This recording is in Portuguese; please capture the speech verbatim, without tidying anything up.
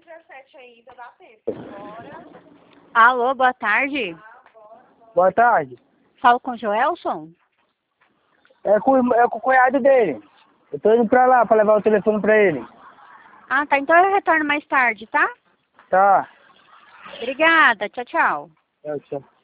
dezessete ainda, dá tempo. Bora. Alô, boa tarde. Boa tarde. Falo com o Joelson? É com, é com o cunhado dele. Eu tô indo pra lá pra levar o telefone pra ele. Ah, tá. Então eu retorno mais tarde, tá? Tá. Obrigada. Tchau, tchau. Tchau, tchau.